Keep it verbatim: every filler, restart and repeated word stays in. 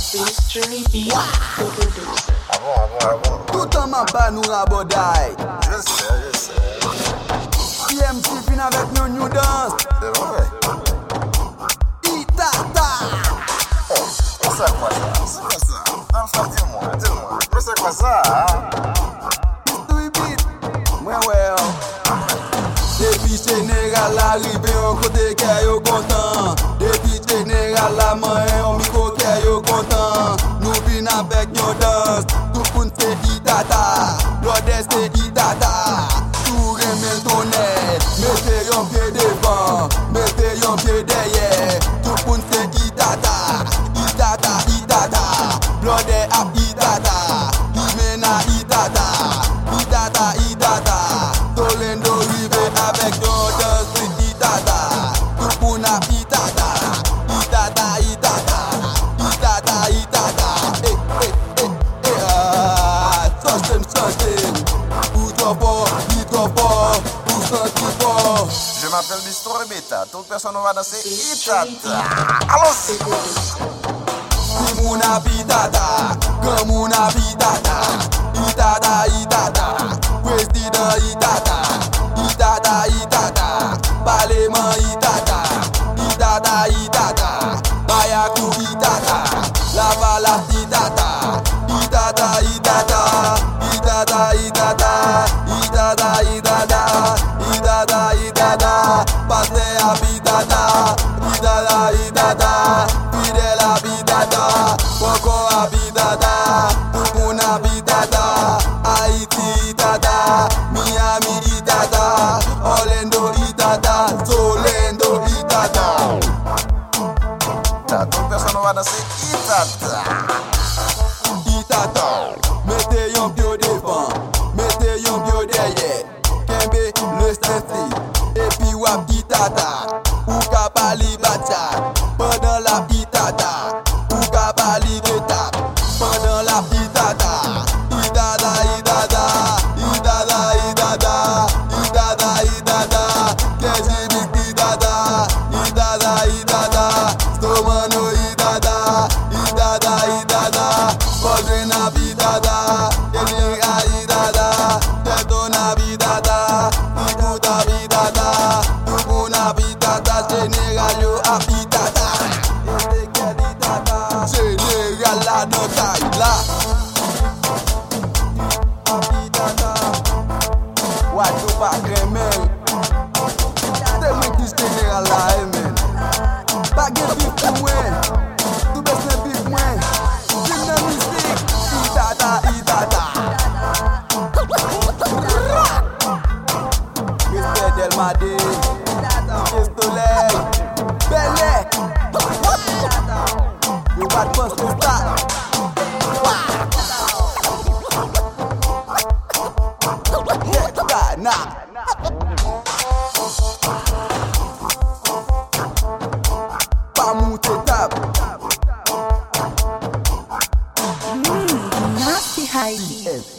Mystery Beat, the producer. Ah bon, ah bon, ah bon. Tout en m'a pas nous rabodaille. Je sais, je sais. P M C fin avec nous new dance. C'est vrai. Itata. Oh, c'est quoi ça? C'est quoi ça? Enfin, dis-moi, dis-moi. Mais c'est quoi ça? Mystery Beat. Ouais, ouais. Depuis général arrivé au côté qui yo content. Depuis général la main au micro qui yo content. Nous vin avec nos danse. Tout le monde c'est Itata. L'ordre c'est Itata. Tout remet ton nez. Mettez yon pied devant. Mettez yon pied derrière. Tout le monde c'est Itata. Itata, Itata. L'ordre à Itata. Imena Itata. Itata, Itata. Tolendo rive avec yon danse c'est Itata. Tout le monde a Itata. Itata, Itata. Itata, Itata. Eh, eh, eh, eh. Ah, something, something. Ou trop fort, ni trop fort. Ou senti fort. Je m'appelle Mystery Beat. Toute personne va danser Itata. Allons-y. Si moun a Itata, grand moun a Itata. Itata, Itata. Président Itata. Itata, Itata. Parlement Itata. Itata, Itata. Bayakou Itata. Lavala Itata. Itata, Itata. Itata, Itata. Itata, Itata. Itata, Itata. Passe Itata. Itata, Itata. Fidèle à Itata. Coco à Itata. Tout moun a Itata. Haïti Itata. Miami Itata. Orlando Itata. Solendo Itata. Toute personne va danser Itata. Itata. Mettez yon pied devant. Mettez yon pied derrière. Kembe le senti. Et puis wap Itata. Ou kapali bacha. Pendant la Itata. Ou kapali d'étape. Pendant la Itata. Itata, Itata. Itata, Itata. Itata, Itata. Kenji Big Itata. Itata, Itata. Stomano Itata. Itata, Itata. Podrena Itata. Kenjinga Itata. Tetona Itata. Ikuta Itata. Tukuna Itata. Général yo a Itata. Général la notaille là. Itata. Wajo pa kremel. Te mwen ki général la emen. Bagay bif pou mwen. Tout besne bif mwen. Gymnastique. Itata, Itata. Respect Delmade. Soleil. Belé. You bad punch to start. Yeah, God, nah. Pas monter table. Nasty Heidi.